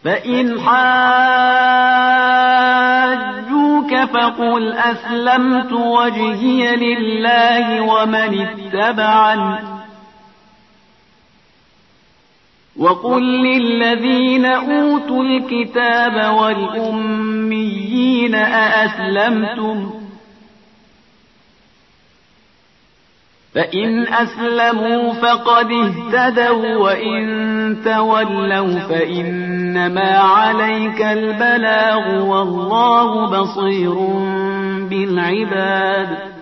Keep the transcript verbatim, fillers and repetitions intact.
فإن حاجوك فقل أسلمت وجهي لله ومن اتبعني وقل للذين أوتوا الكتاب والأميين أأسلمتم فإن أسلموا فقد اهتدوا وإن تولوا فإنما عليك البلاغ والله بصير بالعباد